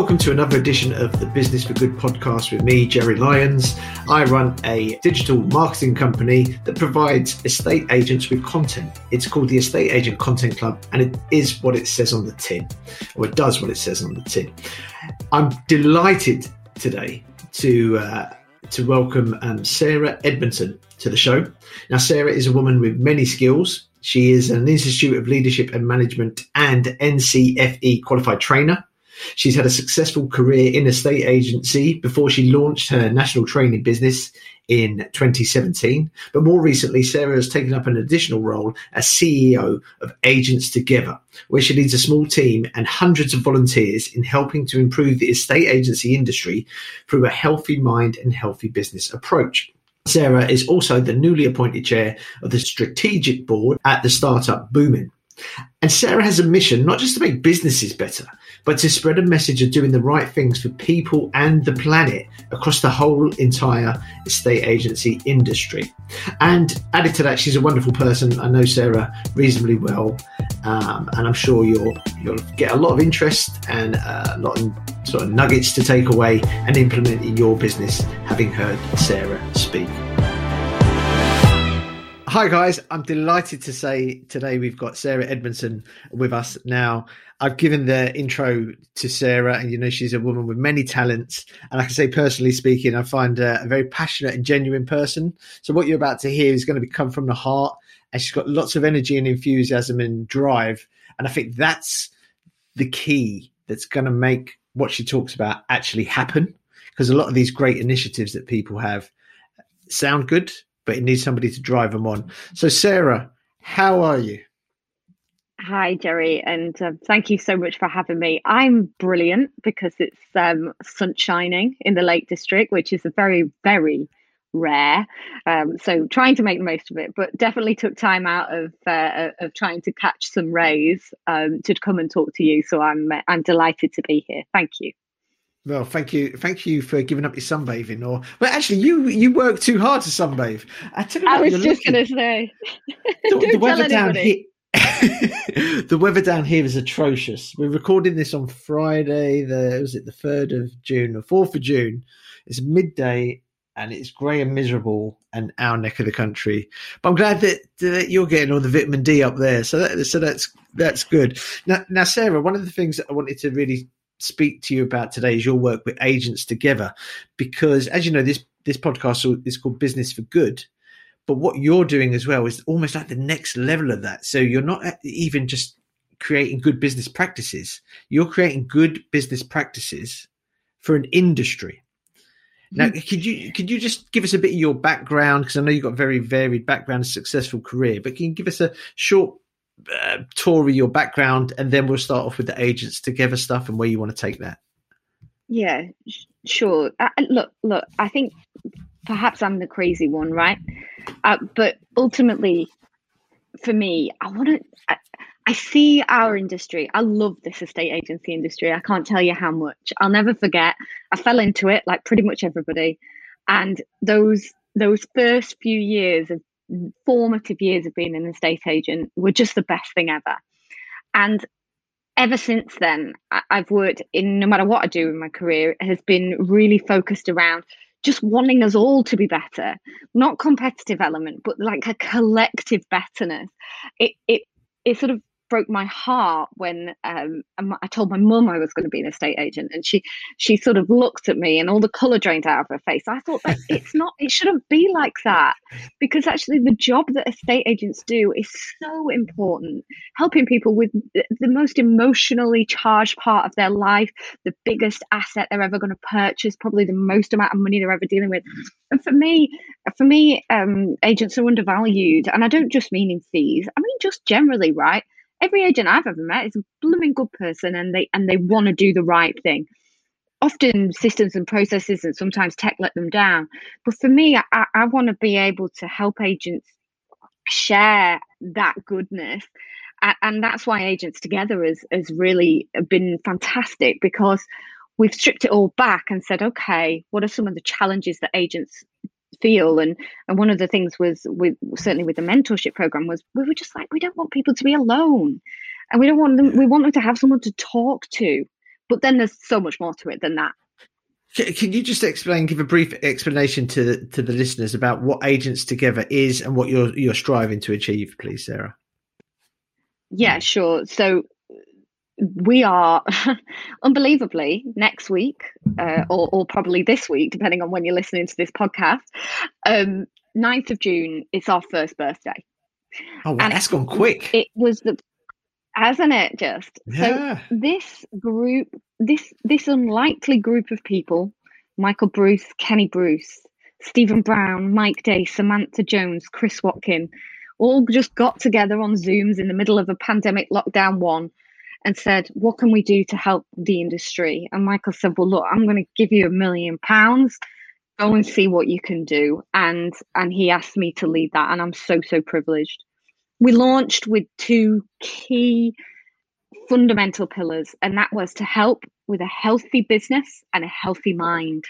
Welcome to another edition of the Business for Good podcast with me, Jerry Lyons. I run a digital marketing company that provides estate agents with content. It's called the Estate Agent Content Club, and it is what it says on the tin, or it does what it says on the tin. I'm delighted today to welcome Sarah Edmondson to the show. Now, Sarah is a woman with many skills. She is an Institute of Leadership and Management and NCFE qualified trainer. She's had a successful career in a estate agency before she launched her national training business in 2017. But more recently, Sarah has taken up an additional role as CEO of Agents Together, where she leads a small team and hundreds of volunteers in helping to improve the estate agency industry through a healthy mind and healthy business approach. Sarah is also the newly appointed chair of the strategic board at the startup Boomin. And Sarah has a mission not just to make businesses better, but to spread a message of doing the right things for people and the planet across the whole entire estate agency industry. And added to that, she's a wonderful person. I know Sarah reasonably well, and I'm sure you'll get a lot of interest and a lot of sort of nuggets to take away and implement in your business, having heard Sarah speak. Hi guys, I'm delighted to say today we've got Sarah Edmondson with us. Now, I've given the intro to Sarah, and you know she's a woman with many talents, and I can say personally speaking, I find her a very passionate and genuine person. So what you're about to hear is going to come from the heart, and she's got lots of energy and enthusiasm and drive, and I think that's the key that's going to make what she talks about actually happen, because a lot of these great initiatives that people have sound good, but it needs somebody to drive them on. So Sarah, how are you? Hi, Jerry, and thank you so much for having me. I'm brilliant because it's sun shining in the Lake District, which is a very, very rare. So trying to make the most of it, but definitely took time out of trying to catch some rays to come and talk to you. So I'm delighted to be here. Thank you. Well, thank you for giving up your sunbathing. Well, actually, you work too hard to sunbathe. I was just going to say, the weather down here. The weather down here is atrocious. We're recording this on Friday, the 3rd of June or 4th of June. It's midday and it's grey and miserable in our neck of the country. But I'm glad that you're getting all the vitamin D up there. So that's good. Now, Sarah, one of the things that I wanted to really speak to you about today is your work with Agents Together, because as you know, this podcast is called Business for Good. But what you're doing as well is almost like the next level of that. So you're not even just creating good business practices. You're creating good business practices for an industry. Now, could you just give us a bit of your background? Because I know you've got a very varied background, a successful career. But can you give us a short tour of your background, and then we'll start off with the Agents Together stuff and where you want to take that? Yeah, sure. Look, I think perhaps I'm the crazy one, right? But ultimately, for me, I see our industry. I love this estate agency industry. I can't tell you how much. I'll never forget. I fell into it like pretty much everybody. And those first few years of formative years of being an estate agent were just the best thing ever. And ever since then, I've worked in, no matter what I do in my career, it has been really focused around just wanting us all to be better, not competitive element, but like a collective betterness. It sort of broke my heart when I told my mum I was going to be an estate agent, and she sort of looked at me and all the colour drained out of her face. I thought that it shouldn't be like that, because actually the job that estate agents do is so important, helping people with the most emotionally charged part of their life, the biggest asset they're ever going to purchase, probably the most amount of money they're ever dealing with. And for me, agents are undervalued, and I don't just mean in fees. I mean just generally, right? Every agent I've ever met is a blooming good person, and they want to do the right thing. Often systems and processes and sometimes tech let them down. But for me, I want to be able to help agents share that goodness. And that's why Agents Together has really been fantastic, because we've stripped it all back and said, okay, what are some of the challenges that agents feel? And one of the things was, certainly with the mentorship program, was we were just like, we don't want people to be alone, and we want them to have someone to talk to. But then there's so much more to it than that. Can you just give a brief explanation to the listeners about what Agents Together is and what you're striving to achieve, please, Sarah? Yeah, sure. So we are unbelievably next week, or probably this week, depending on when you're listening to this podcast, 9th of June, it's our first birthday. Oh, wow, that's gone quick. It was hasn't it just? Yeah. So this group, this unlikely group of people, Michael Bruce, Kenny Bruce, Stephen Brown, Mike Day, Samantha Jones, Chris Watkin, all just got together on Zooms in the middle of a pandemic lockdown one and said, what can we do to help the industry? And Michael said, well, look, I'm going to give you £1 million. Go and see what you can do. And he asked me to lead that. And I'm so privileged. We launched with 2 key fundamental pillars, and that was to help with a healthy business and a healthy mind.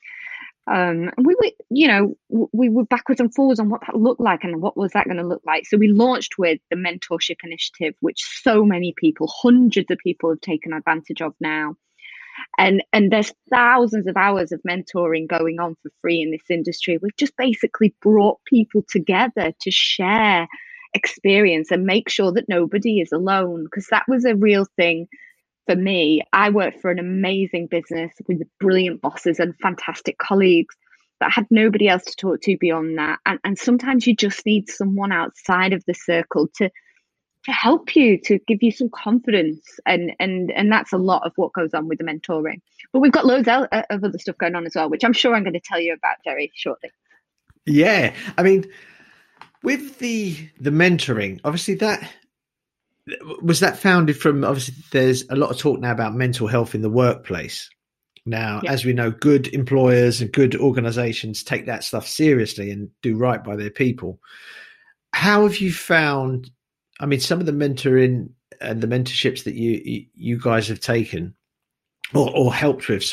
We were backwards and forwards on what that looked like and what was that going to look like. So we launched with the mentorship initiative, which so many people, hundreds of people, have taken advantage of now. And there's thousands of hours of mentoring going on for free in this industry. We've just basically brought people together to share experience and make sure that nobody is alone, because that was a real thing for me. I worked for an amazing business with brilliant bosses and fantastic colleagues, but had nobody else to talk to beyond that. And sometimes you just need someone outside of the circle to help you, to give you some confidence. And that's a lot of what goes on with the mentoring. But we've got loads of other stuff going on as well, which I'm sure I'm going to tell you about, Jerry, shortly. Yeah. I mean, with the mentoring, obviously that founded from, obviously there's a lot of talk now about mental health in the workplace. Now, as we know, good employers and good organizations take that stuff seriously and do right by their people. How have you found, I mean, some of the mentoring and the mentorships that you guys have taken or helped with,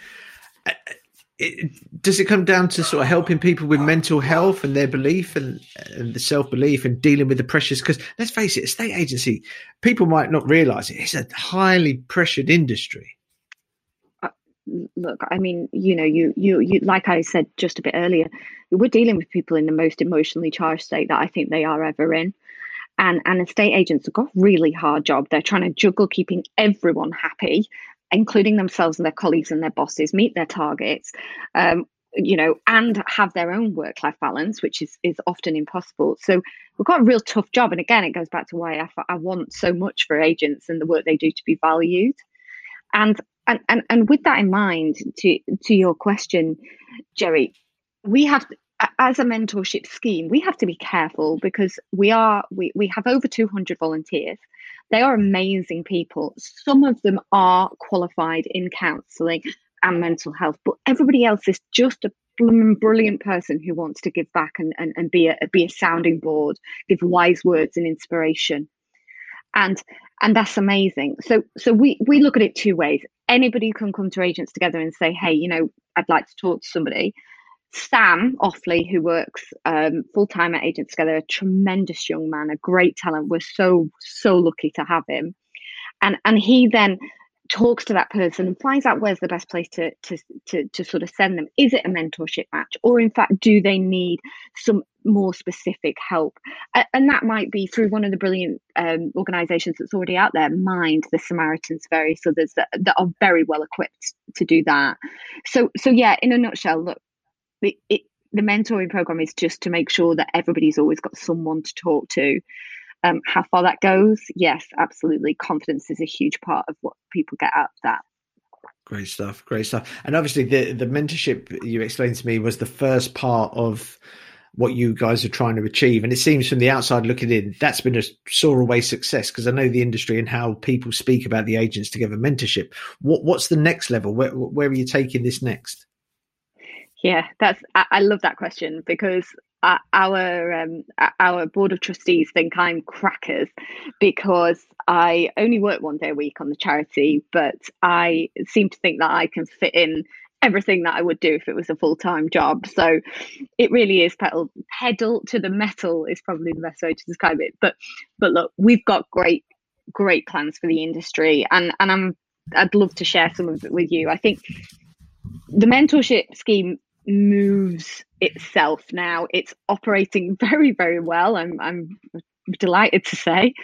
does it come down to sort of helping people with mental health and their belief and the self-belief and dealing with the pressures? Because let's face it, estate agency, people might not realize it, it's a highly pressured industry. Look, I mean, you like I said just a bit earlier, we're dealing with people in the most emotionally charged state that I think they are ever in. And estate agents have got a really hard job. They're trying to juggle keeping everyone happy, including themselves and their colleagues and their bosses, meet their targets, and have their own work-life balance, which is often impossible. So we've got a real tough job. And again, it goes back to why I want so much for agents and the work they do to be valued. And with that in mind, to your question, Jerry, we have to, as a mentorship scheme, we have to be careful because we have over 200 volunteers. They are amazing people. Some of them are qualified in counselling and mental health, but everybody else is just a brilliant person who wants to give back and be a sounding board, give wise words and inspiration. And that's amazing. So we look at it 2 ways. Anybody can come to Agents Together and say, hey, I'd like to talk to somebody. Sam Offley, who works full-time at Agents Together, a tremendous young man, a great talent. We're so lucky to have him. And he then talks to that person and finds out where's the best place to sort of send them. Is it a mentorship match? Or in fact, do they need some more specific help? And that might be through one of the brilliant organisations that's already out there, Mind, the Samaritans, various others that are very well equipped to do that. So yeah, in a nutshell, look, the mentoring program is just to make sure that everybody's always got someone to talk to. How far that goes, yes, absolutely. Confidence is a huge part of what people get out of that. Great stuff. And obviously the mentorship you explained to me was the first part of what you guys are trying to achieve. And it seems from the outside looking in, that's been a soar away success, because I know the industry and how people speak about the Agents Together mentorship. What's the next level? Where are you taking this next? Yeah, I love that question, because our board of trustees think I'm crackers because I only work 1 day a week on the charity, but I seem to think that I can fit in everything that I would do if it was a full-time job. So it really is pedal to the metal is probably the best way to describe it. But look, we've got great plans for the industry, and I'm I'd love to share some of it with you. I think the mentorship scheme moves itself now. It's operating very, very well. I'm delighted to say.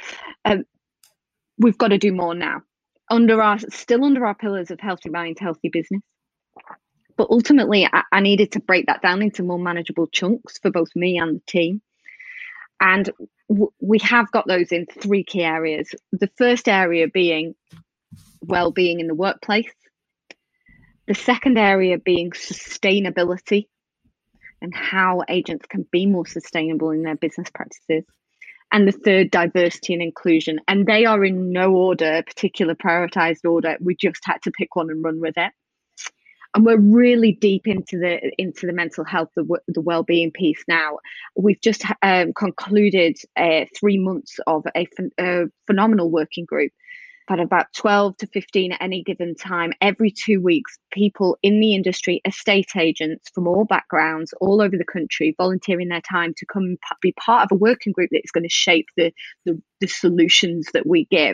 We've got to do more now. Still under our pillars of healthy mind, healthy business. But ultimately, I needed to break that down into more manageable chunks for both me and the team. And we have got those in 3 key areas. The first area being well-being in the workplace. The second area being sustainability and how agents can be more sustainable in their business practices. And the third, diversity and inclusion. And they are in no order, particular prioritized order. We just had to pick one and run with it. And we're really deep into the mental health, the well-being piece now. We've just concluded 3 months of a phenomenal working group. Had about 12 to 15 at any given time. Every 2 weeks, people in the industry, estate agents from all backgrounds, all over the country, volunteering their time to come be part of a working group that's going to shape the solutions that we give.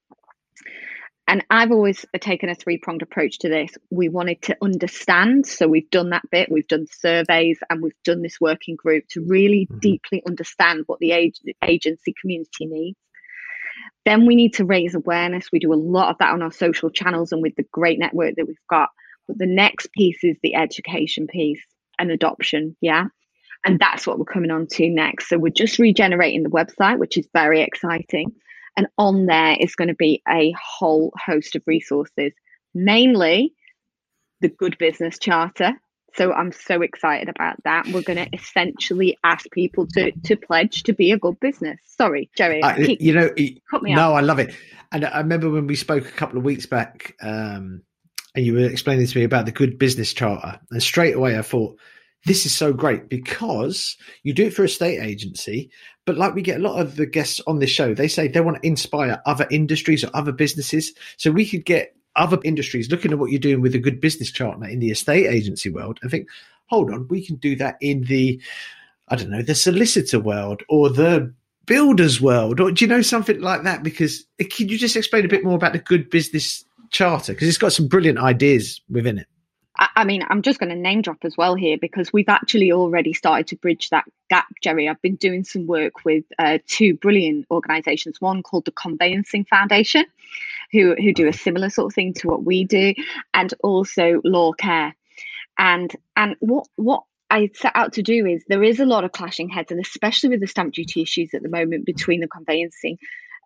And I've always taken a 3-pronged approach to this. We wanted to understand, so we've done that bit. We've done surveys and we've done this working group to really deeply understand what the agency community needs. Then we need to raise awareness. We do a lot of that on our social channels and with the great network that we've got. But the next piece is the education piece and adoption. Yeah. And that's what we're coming on to next. So we're just regenerating the website, which is very exciting. And on there is going to be a whole host of resources, mainly the Good Business Charter. So I'm so excited about that. We're going to essentially ask people to pledge to be a good business. Sorry, Jerry. Cut me off. I love it. And I remember when we spoke a couple of weeks back, and you were explaining to me about the Good Business Charter. And straight away I thought, this is so great because you do it for a estate agency, but like we get a lot of the guests on this show, they say they want to inspire other industries or other businesses. So we could get other industries looking at what you're doing with a Good Business Charter in the estate agency world and think, hold on, we can do that in the solicitor world or the builders world, or do you know, something like that? Because can you just explain a bit more about the Good Business Charter? Because it's got some brilliant ideas within it. I mean, I'm just going to name drop as well here because we've actually already started to bridge that gap, Jerry. I've been doing some work with 2 brilliant organisations, one called the Conveyancing Foundation, who do a similar sort of thing to what we do, and also Law Care. And what I set out to do is there is a lot of clashing heads, and especially with the stamp duty issues at the moment between the conveyancing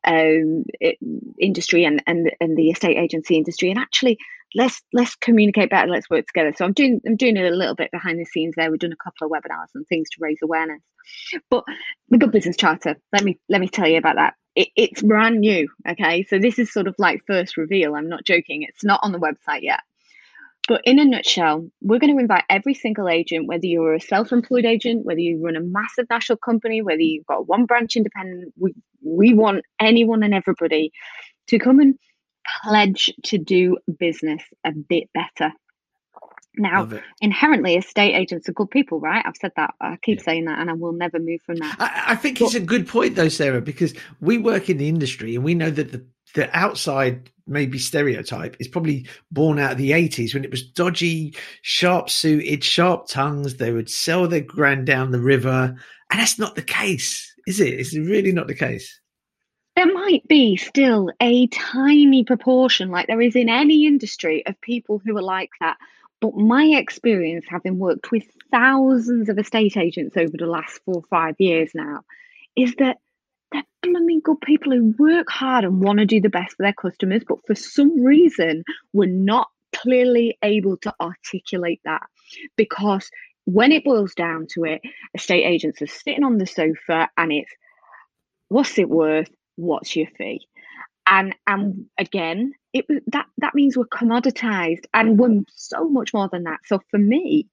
industry and the estate agency industry, and actually let's communicate better, let's work together. So I'm doing it a little bit behind the scenes there. We've done a couple of webinars and things to raise awareness. But the Good Business Charter, let me tell you about that. It's brand new. Okay, so this is sort of like first reveal. I'm not joking. It's not on the website yet. But in a nutshell, we're going to invite every single agent, whether you're a self-employed agent, whether you run a massive national company, whether you've got one branch independent, we want anyone and everybody to come and pledge to do business a bit better. Now, inherently, estate agents are good people, right? I've said that. I keep saying that, and I will never move from that. I think it's a good point, though, Sarah, because we work in the industry and we know that the outside maybe stereotype is probably born out of the 80s when it was dodgy, sharp-suited, sharp-tongues. They would sell their grand down the river. And that's not the case, is it? It's really not the case. There might be still a tiny proportion, like there is in any industry, of people who are like that. But my experience, having worked with thousands of estate agents over the last 4 or 5 years now, is that they're good people who work hard and want to do the best for their customers, but for some reason, we're not clearly able to articulate that. Because when it boils down to it, estate agents are sitting on the sofa and it's, what's it worth? What's your fee? And again, that means we're commoditized, and we're so much more than that. So for me,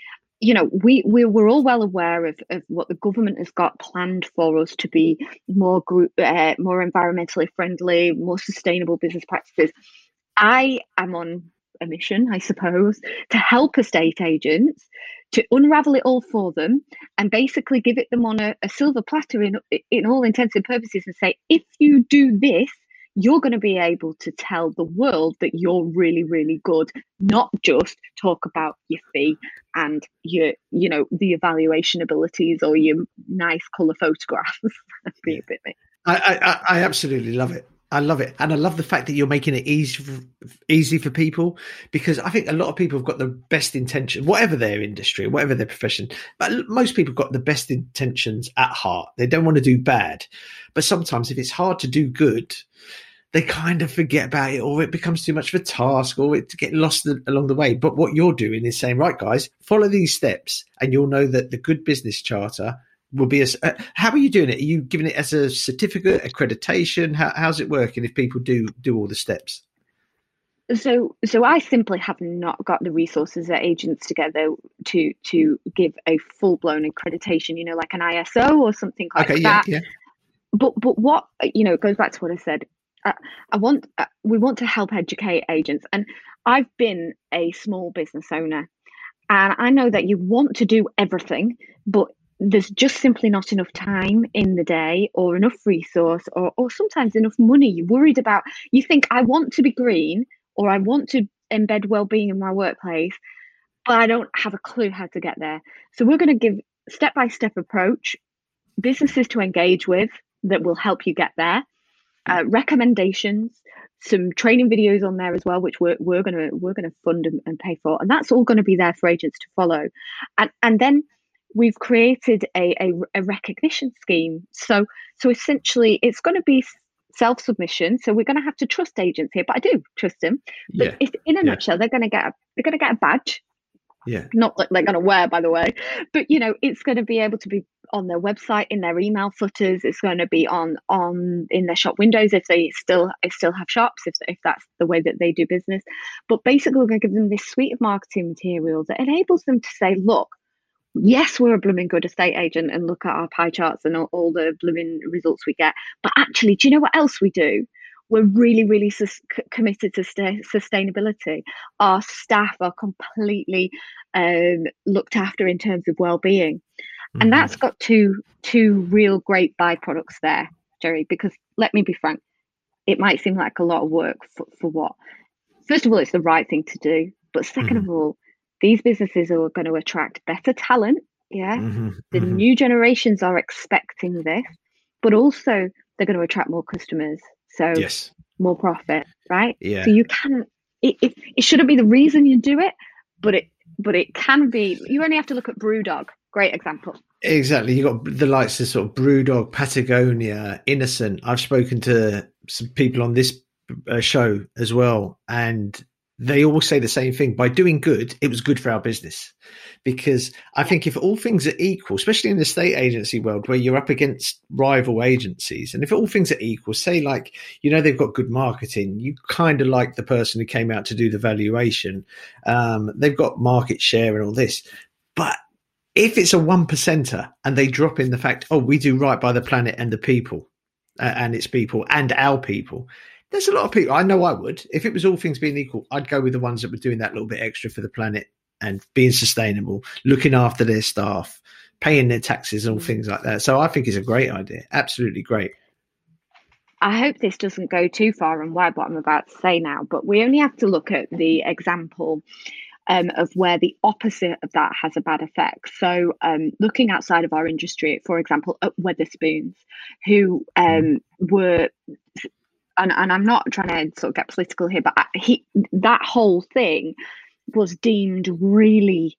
we're all well aware of what the government has got planned for us to be more environmentally friendly, more sustainable business practices. I am on a mission, I suppose, to help estate agents to unravel it all for them and basically give it them on a silver platter in all intents and purposes and say, if you do this, you're going to be able to tell the world that you're really, really good, not just talk about your fee and your, the evaluation abilities or your nice colour photographs. That'd be a bit me. I absolutely love it. I love it. And I love the fact that you're making it easy for people, because I think a lot of people have got the best intention, whatever their industry, whatever their profession, but most people have got the best intentions at heart. They don't want to do bad. But sometimes if it's hard to do good, they kind of forget about it, or it becomes too much of a task, or it get lost along the way. But what you're doing is saying, right, guys, follow these steps and you'll know that the Good Business Charter will be how are you doing it? Are you giving it as a certificate, accreditation? How's it working if people do all the steps? So I simply have not got the resources at agents together to give a full blown accreditation, like an ISO or something like that. Yeah. But what, it goes back to what I said. We want to help educate agents, and I've been a small business owner, and I know that you want to do everything, but there's just simply not enough time in the day or enough resource or sometimes enough money. You're worried about, you think, I want to be green or I want to embed well-being in my workplace, but I don't have a clue how to get there. So we're going to give step-by-step approach, businesses to engage with that will help you get there, recommendations, some training videos on there as well, which we're going to fund and pay for, and that's all going to be there for agents to follow, and then we've created a recognition scheme. So essentially, it's going to be self-submission. So we're going to have to trust agents here, but I do trust them. But in a nutshell, they're going to get a badge. Yeah. Not that they're going to wear, by the way, but it's going to be able to be on their website, in their email footers. It's going to be on in their shop windows if they still have shops, if that's the way that they do business. But basically, we're going to give them this suite of marketing material that enables them to say, look, yes, we're a blooming good estate agent, and look at our pie charts and all the blooming results we get. But actually, do you know what else we do? We're really, really committed to sustainability. Our staff are completely looked after in terms of well-being. Mm-hmm. And that's got two real great byproducts there, Jerry, because let me be frank, it might seem like a lot of work for what? First of all, it's the right thing to do. But second of all, these businesses are going to attract better talent. Yeah. The new generations are expecting this, but also they're going to attract more customers. So more profit, right? Yeah. So you can, it shouldn't be the reason you do it, but it can be. You only have to look at Brewdog. Great example. Exactly. You got the likes of sort of Brewdog, Patagonia, Innocent. I've spoken to some people on this show as well, and they all say the same thing. By doing good, it was good for our business. Because I think if all things are equal, especially in the estate agency world where you're up against rival agencies, and if all things are equal, say like, they've got good marketing, you kind of like the person who came out to do the valuation. They've got market share and all this. But if it's a 1%er and they drop in the fact, we do right by the planet and the people and its people and our people, there's a lot of people. I know I would. If it was all things being equal, I'd go with the ones that were doing that little bit extra for the planet and being sustainable, looking after their staff, paying their taxes and all things like that. So I think it's a great idea. Absolutely great. I hope this doesn't go too far and wide what I'm about to say now, but we only have to look at the example of where the opposite of that has a bad effect. So looking outside of our industry, for example, at Wetherspoons, who were... And I'm not trying to sort of get political here, but that whole thing was deemed really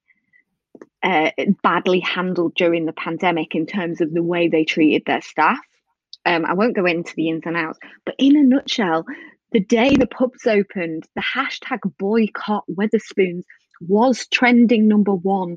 badly handled during the pandemic in terms of the way they treated their staff. I won't go into the ins and outs, but in a nutshell, the day the pubs opened, the hashtag boycott Wetherspoons was trending number one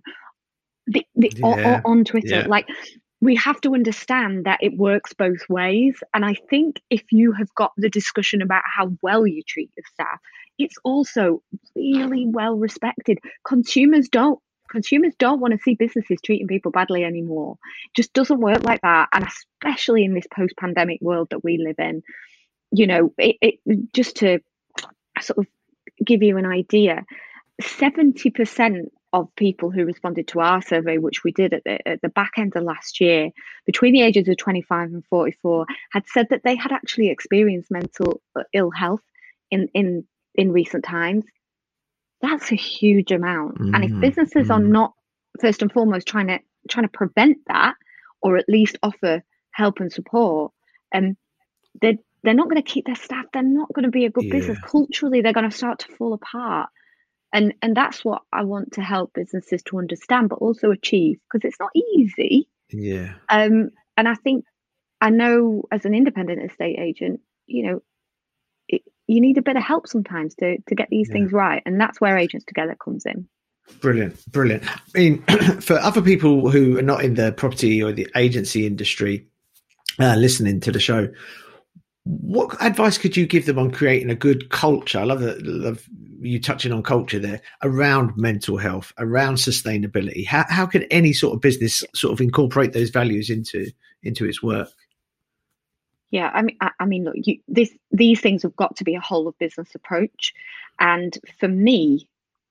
on Twitter. Yeah. Like, we have to understand that it works both ways. And I think if you have got the discussion about how well you treat your staff, it's also really well respected. Consumers don't want to see businesses treating people badly anymore. It just doesn't work like that. And especially in this post-pandemic world that we live in, it just to sort of give you an idea, 70% of people who responded to our survey, which we did at the back end of last year, between the ages of 25 and 44, had said that they had actually experienced mental ill health in recent times. That's a huge amount. And if businesses are not first and foremost trying to prevent that, or at least offer help and support, they're not going to keep their staff. They're not going to be a good business. Culturally, they're going to start to fall apart. And that's what I want to help businesses to understand, but also achieve, because it's not easy. Yeah. And I know as an independent estate agent, you need a bit of help sometimes to get these things right. And that's where Agents Together comes in. Brilliant. I mean, for other people who are not in the property or the agency industry listening to the show, what advice could you give them on creating a good culture? I love you touching on culture there, around mental health, around sustainability. How can any sort of business sort of incorporate those values into its work? Yeah, I mean, look, these things have got to be a whole of business approach, and for me,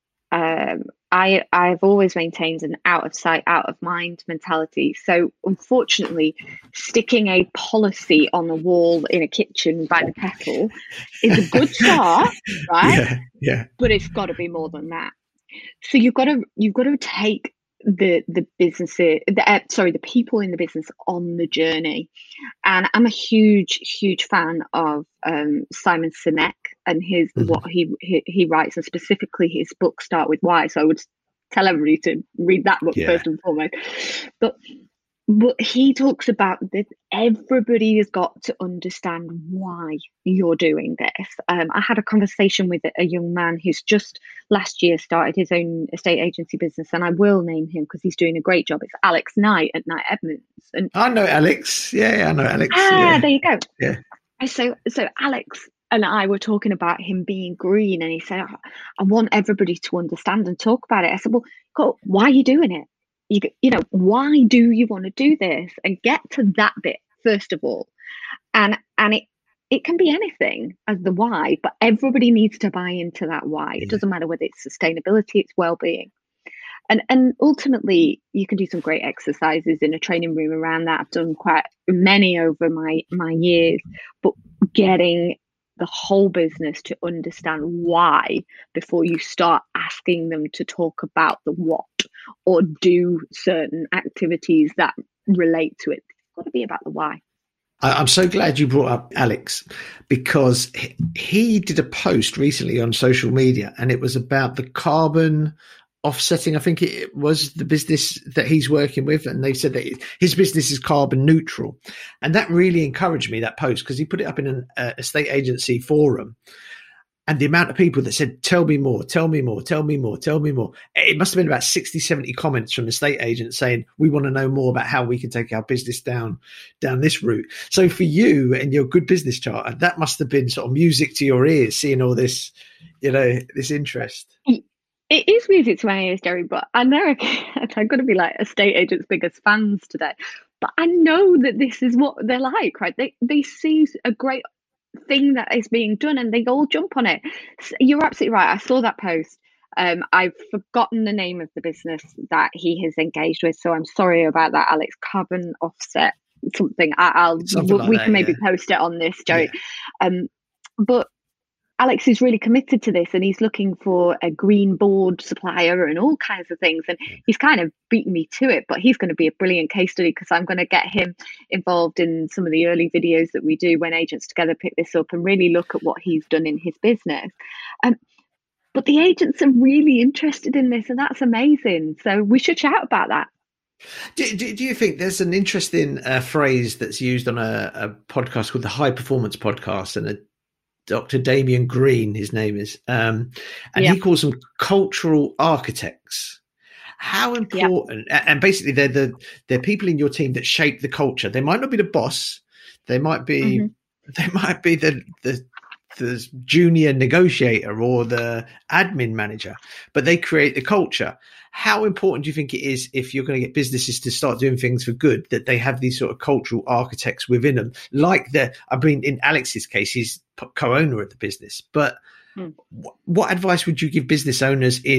I've always maintained an out of sight, out of mind mentality. So unfortunately, sticking a policy on the wall in a kitchen by the kettle is a good start, right? Yeah. But it's got to be more than that. So you've got to take the people in the business on the journey. And I'm a huge fan of Simon Sinek and what he writes, and specifically his book Start With Why. So I would tell everybody to read that book first and foremost. But he talks about that everybody has got to understand why you're doing this. I had a conversation with a young man who's just last year started his own estate agency business, and I will name him because he's doing a great job. It's Alex Knight at Knight Edmonds. And I know Alex. Yeah, I know Alex. There you go. Yeah. So Alex and I were talking about him being green, and he said, I want everybody to understand and talk about it. I said, well, why are you doing it? Why do you want to do this? And get to that bit first of all. And it can be anything as the why, but everybody needs to buy into that why. It doesn't matter whether it's sustainability, it's well-being. And ultimately, you can do some great exercises in a training room around that. I've done quite many over my years, but getting the whole business to understand why before you start asking them to talk about the what or do certain activities that relate to it. It's got to be about the why. I'm so glad you brought up Alex, because he did a post recently on social media, and it was about the carbon offsetting. I think it was the business that he's working with, and they said that his business is carbon neutral, and that really encouraged me, that post, because he put it up in an estate agency forum, and the amount of people that said, tell me more. It must have been about 60, 70 comments from estate agents saying, we want to know more about how we can take our business down this route. So for you and your good business charter, that must have been sort of music to your ears, seeing all this, this interest. It is music to my ears, Jerry, but I know I'm going to be like estate agents' biggest fans today. But I know that this is what they're like, right? They see a great thing that is being done and they all jump on it. So you're absolutely right. I saw that post. I've forgotten the name of the business that he has engaged with, so I'm sorry about that, Alex. Carbon offset something. We can maybe post it on this, Jerry. Yeah. But Alex is really committed to this, and he's looking for a green board supplier and all kinds of things. And he's kind of beaten me to it, but he's going to be a brilliant case study, because I'm going to get him involved in some of the early videos that we do when Agents Together pick this up and really look at what he's done in his business. But the agents are really interested in this, and that's amazing. So we should shout about that. Do you think there's an interesting phrase that's used on a podcast called the High Performance Podcast, and Dr. Damian Green, his name is, and he calls them cultural architects. How important? And basically, they're people in your team that shape the culture. They might not be the boss. They might be the junior negotiator or the admin manager, but they create the culture. How important do you think it is, if you're going to get businesses to start doing things for good, that they have these sort of cultural architects within them? In Alex's case, he's co-owner of the business, but what advice would you give business owners in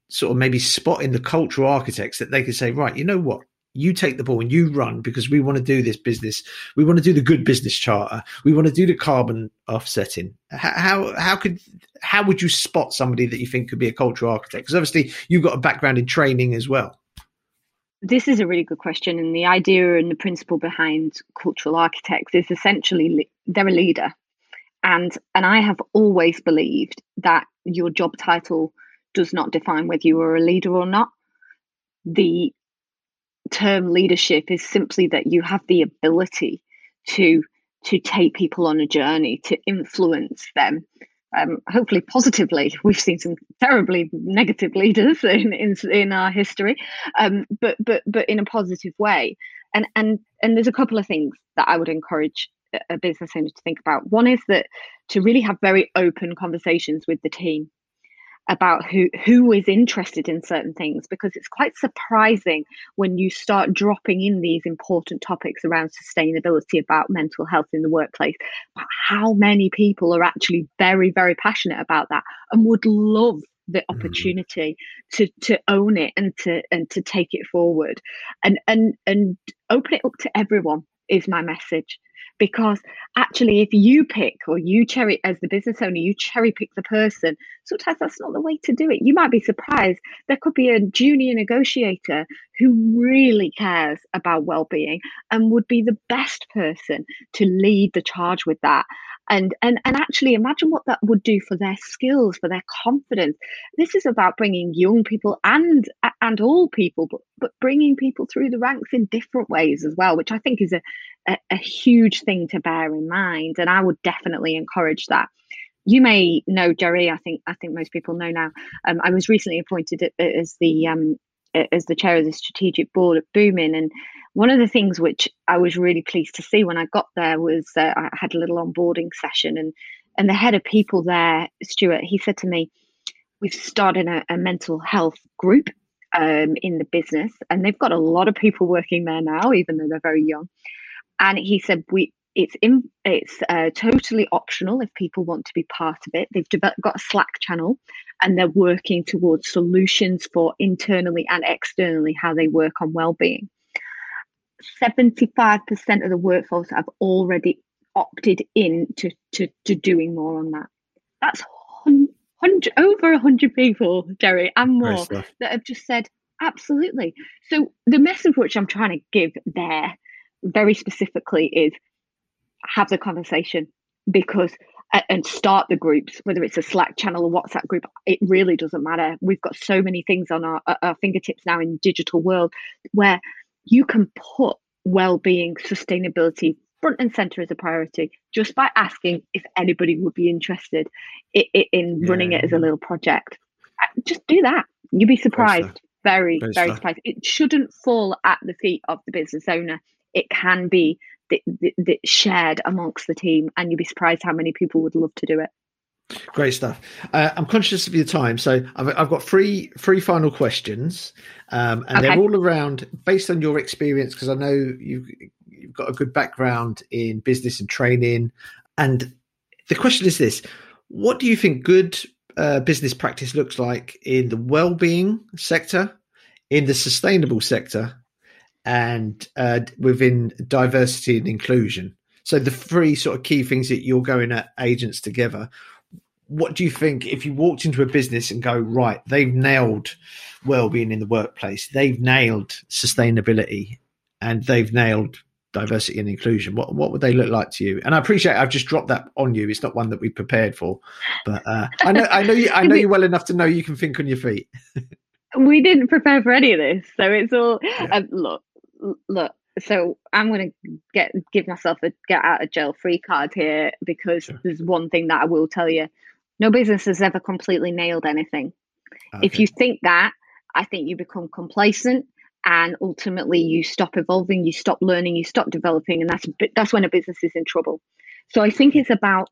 sort of maybe spotting the cultural architects that they could say, right, you know what? You take the ball and you run, because we want to do this business. We want to do the good business charter. We want to do the carbon offsetting. How would you spot somebody that you think could be a cultural architect? Because obviously you've got a background in training as well. This is a really good question. And the idea and the principle behind cultural architects is essentially they're a leader. And I have always believed that your job title does not define whether you are a leader or not. The term leadership is simply that you have the ability to take people on a journey, to influence them, hopefully positively. We've seen some terribly negative leaders in our history, but in a positive way. And there's a couple of things that I would encourage a business owner to think about. One is that to really have very open conversations with the team about who is interested in certain things, because it's quite surprising when you start dropping in these important topics around sustainability, about mental health in the workplace, about how many people are actually very, very passionate about that and would love the opportunity to own it and to take it forward, and open it up to everyone is my message. Because actually, if you pick, or you cherry, as the business owner, you cherry pick the person, sometimes that's not the way to do it. You might be surprised. There could be a junior negotiator who really cares about well-being and would be the best person to lead the charge with that. And actually imagine what that would do for their skills, for their confidence. This is about bringing young people and all people, but bringing people through the ranks in different ways as well, which I think is a huge thing to bear in mind. And I would definitely encourage that. You may know, Jerry, I think most people know now. I was recently appointed as the chair of the strategic board at Boomin, and one of the things which I was really pleased to see when I got there was I had a little onboarding session, and the head of people there, Stuart, he said to me, "We've started a mental health group in the business, and they've got a lot of people working there now, even though they're very young." And he said, it's totally optional if people want to be part of it. They've got a Slack channel, and they're working towards solutions for internally and externally how they work on well-being. 75% of the workforce have already opted in to doing more on that. That's over 100 people, Jerry, and more, that have just said, absolutely. So the message which I'm trying to give there very specifically is have the conversation, because and start the groups, whether it's a Slack channel or WhatsApp group, it really doesn't matter. We've got so many things on our fingertips now in the digital world where you can put well-being, sustainability front and center as a priority just by asking if anybody would be interested in running it as a little project. Just do that. You'd be surprised. Very surprised. It shouldn't fall at the feet of the business owner. It can be the shared amongst the team, and you'd be surprised how many people would love to do it. Great stuff. I'm conscious of your time, so I've got three final questions, and they're all around based on your experience, because I know you've got a good background in business and training. And the question is this: what do you think good business practice looks like in the well-being sector, in the sustainable sector, and within diversity and inclusion? So the three sort of key things that you're going at agents together. What do you think if you walked into a business and go, right, they've nailed well-being in the workplace, they've nailed sustainability, and they've nailed diversity and inclusion? What would they look like to you? And I appreciate I've just dropped that on you. It's not one that we prepared for, but I know you well enough to know you can think on your feet. We didn't prepare for any of this, so it's all look. So I'm going to give myself a get out of jail free card here, because there's one thing that I will tell you: no business has ever completely nailed anything. Okay. If you think that, I think you become complacent, and ultimately you stop evolving, you stop learning, you stop developing, and that's when a business is in trouble. So I think it's about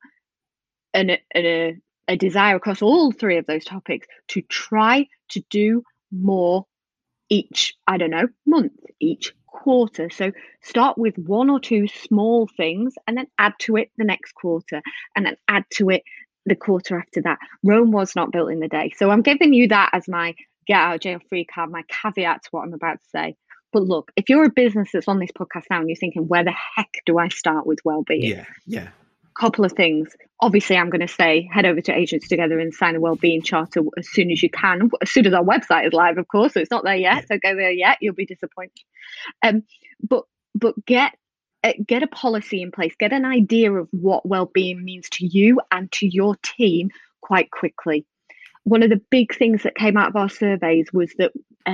a desire across all three of those topics to try to do more each, month, each quarter. So start with one or two small things, and then add to it the next quarter, and then add to it the quarter after that. Rome was not built in a day. So I'm giving you that as my get out of jail free card, my caveat to what I'm about to say. But look, if you're a business that's on this podcast now and you're thinking, where the heck do I start with well-being? Yeah. Couple of things. Obviously, I'm going to say head over to Agents Together and sign a well-being charter as soon as you can, as soon as our website is live, of course. So it's not there yet. So go there yet. You'll be disappointed. But get a policy in place. Get an idea of what well-being means to you and to your team quite quickly. One of the big things that came out of our surveys was that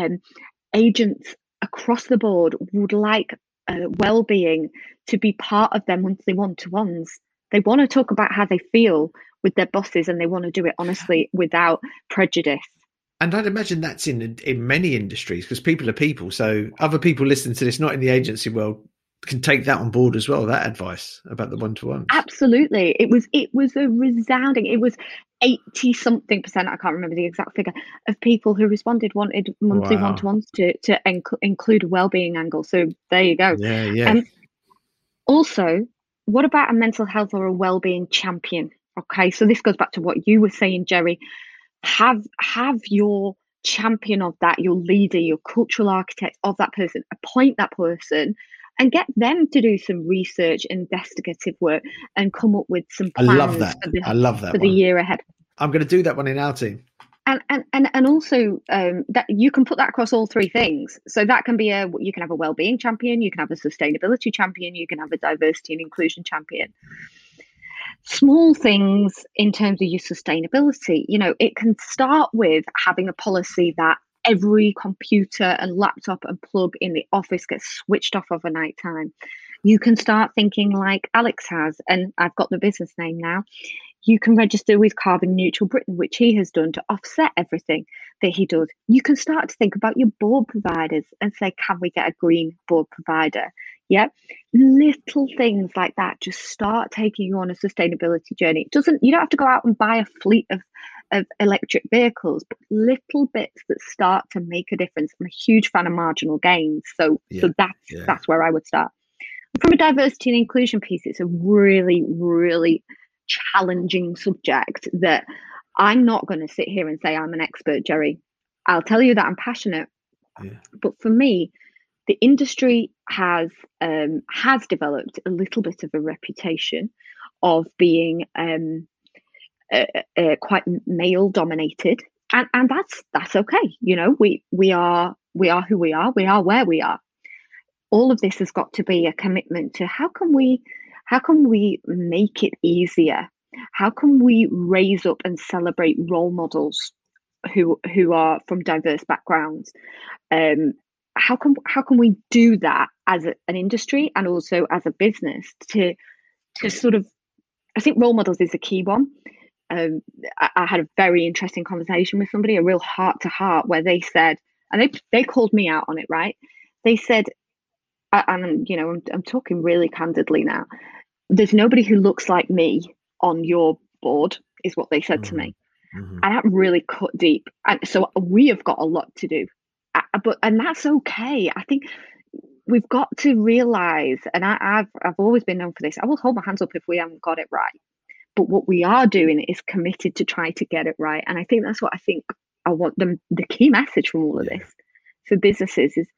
agents across the board would like well-being to be part of their monthly one-to-ones. They want to talk about how they feel with their bosses, and they want to do it honestly without prejudice. And I'd imagine that's in many industries, because people are people. So other people listening to this, not in the agency world, can take that on board as well, that advice about the one-to-ones. Absolutely. It was a resounding, it was 80-something%, I can't remember the exact figure, of people who responded wanted monthly one-to-ones to include a well-being angle. So there you go. Yeah. Also, what about a mental health or a well-being champion? Okay, so this goes back to what you were saying, Jerry. Have your champion of that, your leader, your cultural architect of that person, appoint that person and get them to do some research, investigative work, and come up with some plans. I love that for the year ahead. I'm going to do that one in our team. And also that you can put that across all three things. So that can be you can have a well-being champion, you can have a sustainability champion, you can have a diversity and inclusion champion. Small things in terms of your sustainability, it can start with having a policy that every computer and laptop and plug in the office gets switched off overnight time. You can start thinking like Alex has, and I've got the business name now. You can register with Carbon Neutral Britain, which he has done to offset everything that he does. You can start to think about your board providers and say, can we get a green board provider? Yeah. Little things like that just start taking you on a sustainability journey. You don't have to go out and buy a fleet of electric vehicles, but little bits that start to make a difference. I'm a huge fan of marginal gains. So that's where I would start. From a diversity and inclusion piece, it's a really, really challenging subject that I'm not going to sit here and say I'm an expert, Jerry. I'll tell you that I'm passionate. Yeah. But for me, the industry has developed a little bit of a reputation of being quite male dominated, and that's okay. We are who we are. We are where we are. All of this has got to be a commitment to how can we make it easier? How can we raise up and celebrate role models who are from diverse backgrounds? How can we do that as an industry and also as a business to sort of, I think role models is a key one. I had a very interesting conversation with somebody, a real heart to heart, where they said, and they called me out on it, right? They said, and I'm talking really candidly now, there's nobody who looks like me on your board, is what they said to me. Mm-hmm. And that really cut deep. And so we have got a lot to do, and that's okay. I think we've got to realize, and I've always been known for this, I will hold my hands up if we haven't got it right. But what we are doing is committed to try to get it right. And I think that's what I want the key message from all of this for businesses is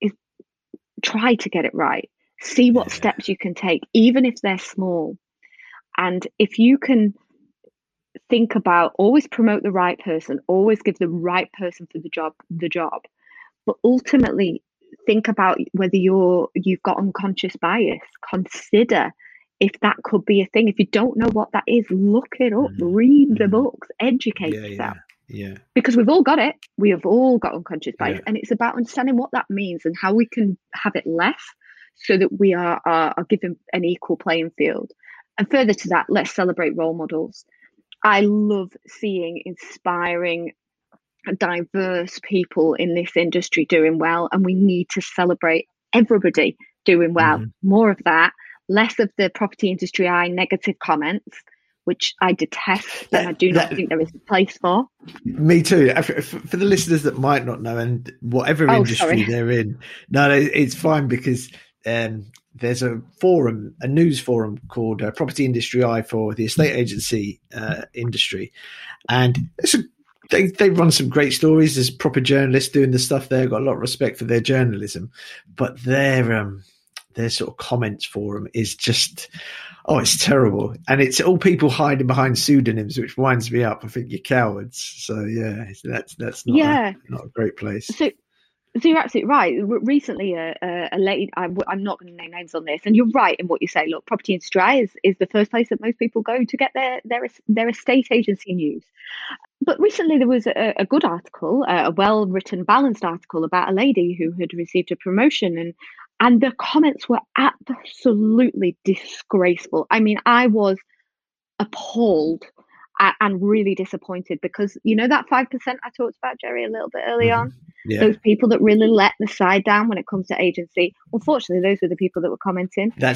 try to get it right. See what steps you can take, even if they're small. And if you can think about, always promote the right person, always give the right person for the job, but ultimately think about whether you've got unconscious bias. Consider if that could be a thing. If you don't know what that is, look it up, read the books, educate yourself. Yeah. Because we've all got it. We have all got unconscious bias, and it's about understanding what that means and how we can have it less, so that we are given an equal playing field. And further to that, let's celebrate role models. I love seeing inspiring, diverse people in this industry doing well, and we need to celebrate everybody doing well. Mm-hmm. More of that, less of the property industry negative comments, which I detest, and I do not think there is a place for. Me too. For the listeners that might not know, and whatever industry they're in, no, it's fine, because there's a news forum called Property Industry Eye for the estate agency industry, and it's a they run some great stories. There's proper journalists doing the stuff there. Got a lot of respect for their journalism, but their sort of comments forum is just, it's terrible. And it's all people hiding behind pseudonyms, which winds me up. I think you're cowards. So yeah, that's not a great place. So you're absolutely right. Recently, a lady, I'm not going to name names on this, and you're right in what you say. Look, Property Industry is the first place that most people go to get their estate agency news. But recently there was a good article, a well-written, balanced article about a lady who had received a promotion, and the comments were absolutely disgraceful. I mean, I was appalled and really disappointed because, that 5% I talked about, Jerry, a little bit early on, those people that really let the side down when it comes to agency, unfortunately, those were the people that were commenting. And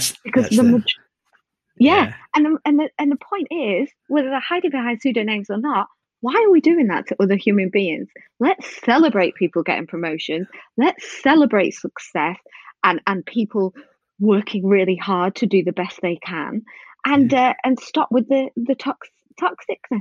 the point is, whether they're hiding behind pseudonyms or not, why are we doing that to other human beings? Let's celebrate people getting promotions. Let's celebrate success and people working really hard to do the best they can, and stop with the toxicness.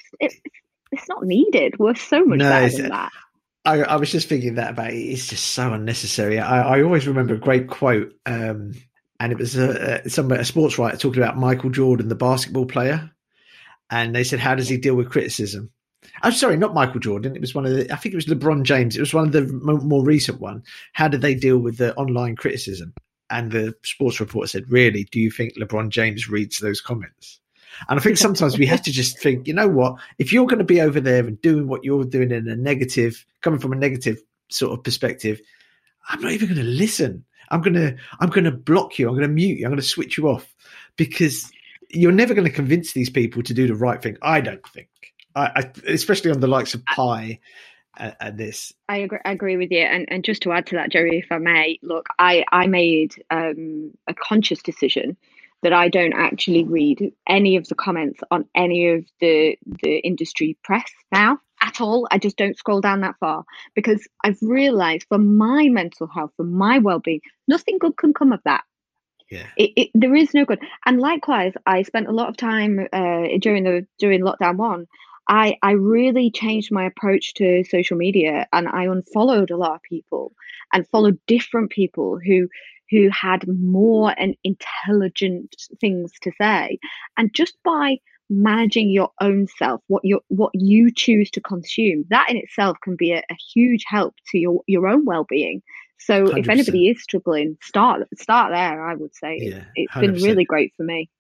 It's not needed. We're so much better than that. I was just thinking that about it. It's just so unnecessary. I always remember a great quote, and it was a sports writer talking about Michael Jordan, the basketball player, and they said, how does he deal with criticism? I'm sorry, not Michael Jordan. It was I think it was LeBron James. It was one of the more recent one. How did they deal with the online criticism? And the sports reporter said, really, do you think LeBron James reads those comments? And I think sometimes we have to just think, you know what, if you're going to be over there and doing what you're doing in a negative, coming from a negative sort of perspective, I'm not even going to listen. I'm going to block you. I'm going to mute you. I'm going to switch you off, because you're never going to convince these people to do the right thing. I don't think, especially on the likes of Pi and this. I agree with you. And just to add to that, Jerry, if I may, look, I made a conscious decision that I don't actually read any of the comments on any of the industry press now at all. I just don't scroll down that far, because I've realized for my mental health, for my well-being, nothing good can come of that. Yeah. There is no good. And likewise, I spent a lot of time during lockdown 1. I really changed my approach to social media, and I unfollowed a lot of people and followed different people who had more and intelligent things to say. And just by managing your own self, what you choose to consume, that in itself can be a huge help to your own well-being. So 100%. If anybody is struggling, start there, I would say. Yeah, it's been really great for me.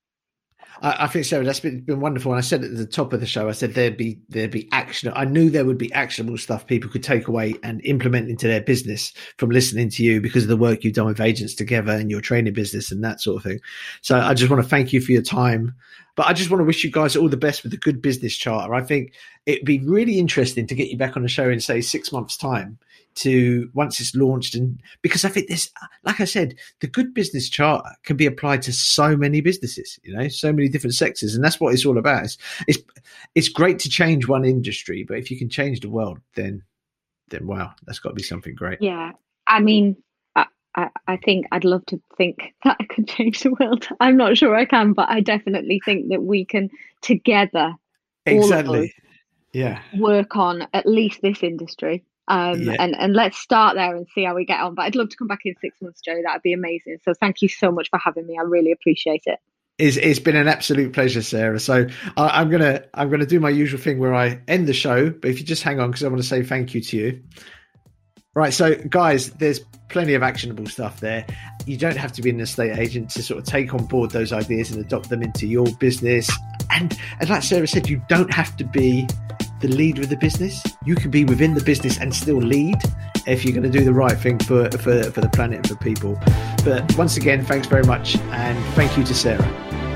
I think, Sarah, that's been wonderful. And I said at the top of the show, I said there'd be action. I knew there would be actionable stuff people could take away and implement into their business from listening to you, because of the work you've done with Agents Together and your training business and that sort of thing. So I just want to thank you for your time. But I just want to wish you guys all the best with the Good Business Charter. I think it'd be really interesting to get you back on the show in, say, 6 months' time, to once it's launched. And because I think this, like I said, the Good Business Charter can be applied to so many businesses, so many different sectors, and that's what it's all about. It's great to change one industry, but if you can change the world, then wow, that's got to be something great. Yeah, I mean, I think I'd love to think that I could change the world. I'm not sure I can, but I definitely think that we can together, exactly, work on at least this industry. And let's start there and see how we get on. But I'd love to come back in 6 months, Joe. That'd be amazing. So thank you so much for having me. I really appreciate it. It's been an absolute pleasure, Sarah. So I'm gonna do my usual thing where I end the show, but if you just hang on, because I want to say thank you to you. Right, so guys, there's plenty of actionable stuff there. You don't have to be an estate agent to sort of take on board those ideas and adopt them into your business. And like Sarah said, you don't have to be the leader of the business. You can be within the business and still lead if you're going to do the right thing for the planet and for people. But once again, thanks very much, and thank you to Sarah.